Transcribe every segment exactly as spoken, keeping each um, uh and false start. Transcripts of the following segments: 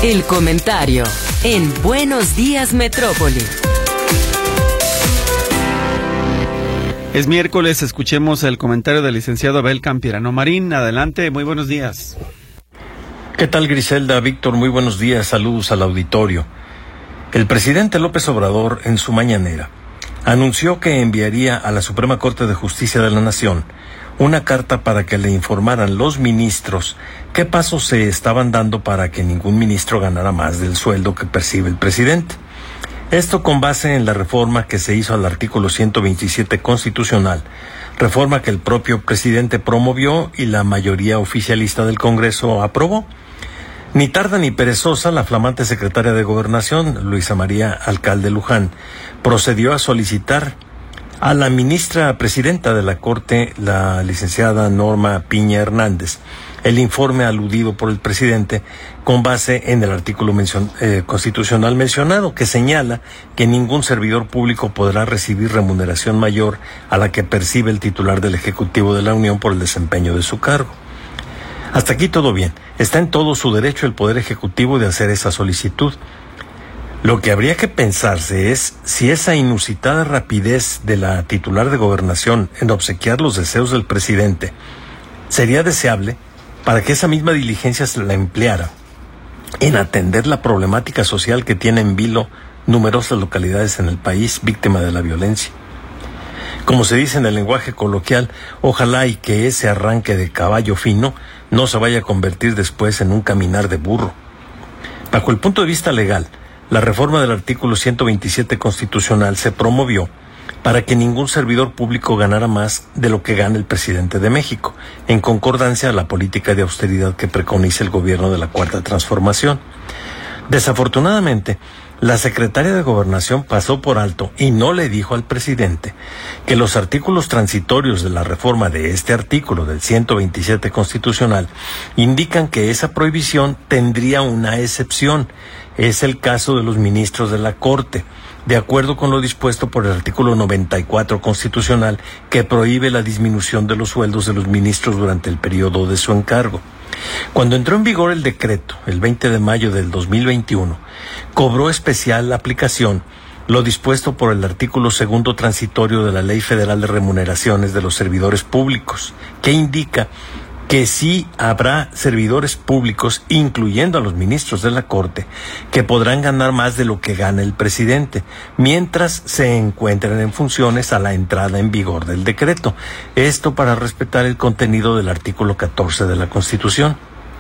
El comentario en Buenos Días Metrópoli. Es miércoles, escuchemos el comentario del licenciado Abel Campirano Marín. Adelante, muy buenos días. ¿Qué tal, Griselda? Víctor, muy buenos días, saludos al auditorio. El presidente López Obrador, en su mañanera, anunció que enviaría a la Suprema Corte de Justicia de la Nación una carta para que le informaran los ministros qué pasos se estaban dando para que ningún ministro ganara más del sueldo que percibe el presidente. Esto con base en la reforma que se hizo al artículo ciento veintisiete constitucional, reforma que el propio presidente promovió y la mayoría oficialista del Congreso aprobó. Ni tarda ni perezosa, la flamante secretaria de Gobernación, Luisa María Alcalde Luján, procedió a solicitar a la ministra presidenta de la Corte, la licenciada Norma Piña Hernández, el informe aludido por el presidente con base en el artículo mencion, eh, constitucional mencionado, que señala que ningún servidor público podrá recibir remuneración mayor a la que percibe el titular del Ejecutivo de la Unión por el desempeño de su cargo. Hasta aquí todo bien. Está en todo su derecho el Poder Ejecutivo de hacer esa solicitud. Lo que habría que pensarse es si esa inusitada rapidez de la titular de Gobernación en obsequiar los deseos del presidente sería deseable para que esa misma diligencia se la empleara en atender la problemática social que tiene en vilo numerosas localidades en el país víctima de la violencia. Como se dice en el lenguaje coloquial, ojalá y que ese arranque de caballo fino no se vaya a convertir después en un caminar de burro. Bajo el punto de vista legal, la reforma del artículo ciento veintisiete constitucional se promovió para que ningún servidor público ganara más de lo que gana el presidente de México, en concordancia a la política de austeridad que preconiza el gobierno de la Cuarta Transformación. Desafortunadamente, la secretaria de Gobernación pasó por alto y no le dijo al presidente que los artículos transitorios de la reforma de este artículo del ciento veintisiete constitucional indican que esa prohibición tendría una excepción. Es el caso de los ministros de la Corte, de acuerdo con lo dispuesto por el artículo noventa y cuatro constitucional, que prohíbe la disminución de los sueldos de los ministros durante el periodo de su encargo. Cuando entró en vigor el decreto, el veinte de mayo del dos mil veintiuno, cobró especial aplicación lo dispuesto por el artículo segundo transitorio de la Ley Federal de Remuneraciones de los Servidores Públicos, que indica que sí habrá servidores públicos, incluyendo a los ministros de la Corte, que podrán ganar más de lo que gana el presidente, mientras se encuentren en funciones a la entrada en vigor del decreto. Esto para respetar el contenido del artículo catorce de la Constitución.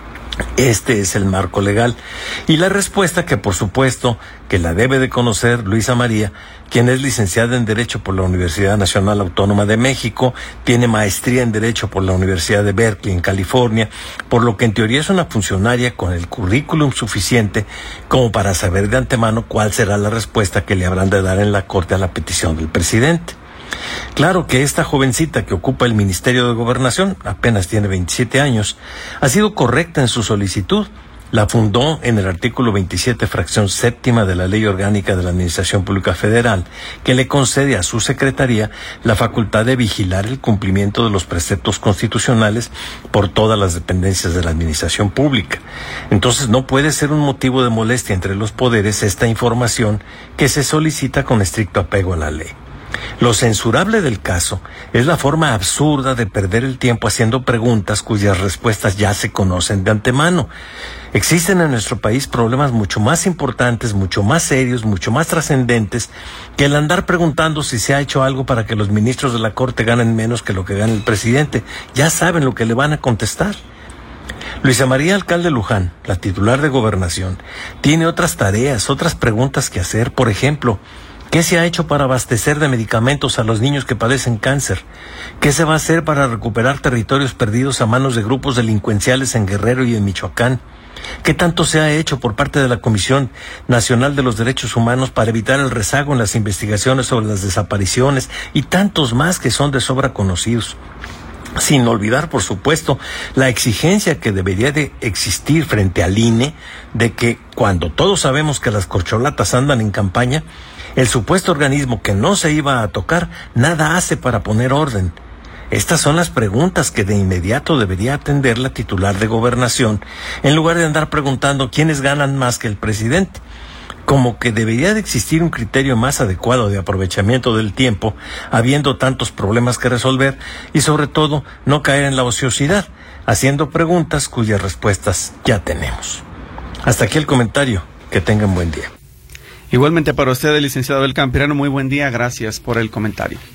Este es el marco legal. Y la respuesta, que por supuesto que la debe de conocer Luisa María, quien es licenciada en Derecho por la Universidad Nacional Autónoma de México, tiene maestría en Derecho por la Universidad de Berkeley en California, por lo que en teoría es una funcionaria con el currículum suficiente como para saber de antemano cuál será la respuesta que le habrán de dar en la Corte a la petición del presidente. Claro que esta jovencita que ocupa el Ministerio de Gobernación, apenas tiene veintisiete años, ha sido correcta en su solicitud. La fundó en el artículo veintisiete, fracción séptima de la Ley Orgánica de la Administración Pública Federal, que le concede a su secretaría la facultad de vigilar el cumplimiento de los preceptos constitucionales por todas las dependencias de la Administración Pública. Entonces no puede ser un motivo de molestia entre los poderes esta información que se solicita con estricto apego a la ley. Lo censurable del caso es la forma absurda de perder el tiempo haciendo preguntas cuyas respuestas ya se conocen de antemano. Existen en nuestro país problemas mucho más importantes, mucho más serios, mucho más trascendentes que el andar preguntando si se ha hecho algo para que los ministros de la Corte ganen menos que lo que gana el presidente. Ya saben lo que le van a contestar. Luisa María Alcalde Luján, la titular de Gobernación, tiene otras tareas, otras preguntas que hacer. Por ejemplo, ¿qué se ha hecho para abastecer de medicamentos a los niños que padecen cáncer? ¿Qué se va a hacer para recuperar territorios perdidos a manos de grupos delincuenciales en Guerrero y en Michoacán? ¿Qué tanto se ha hecho por parte de la Comisión Nacional de los Derechos Humanos para evitar el rezago en las investigaciones sobre las desapariciones y tantos más que son de sobra conocidos? Sin olvidar, por supuesto, la exigencia que debería de existir frente al I N E de que, cuando todos sabemos que las corcholatas andan en campaña, el supuesto organismo que no se iba a tocar nada hace para poner orden. Estas son las preguntas que de inmediato debería atender la titular de Gobernación, en lugar de andar preguntando quiénes ganan más que el presidente. Como que debería de existir un criterio más adecuado de aprovechamiento del tiempo, habiendo tantos problemas que resolver, y sobre todo no caer en la ociosidad, haciendo preguntas cuyas respuestas ya tenemos. Hasta aquí el comentario. Que tengan buen día. Igualmente para usted, el licenciado Abel Campirano, muy buen día. Gracias por el comentario.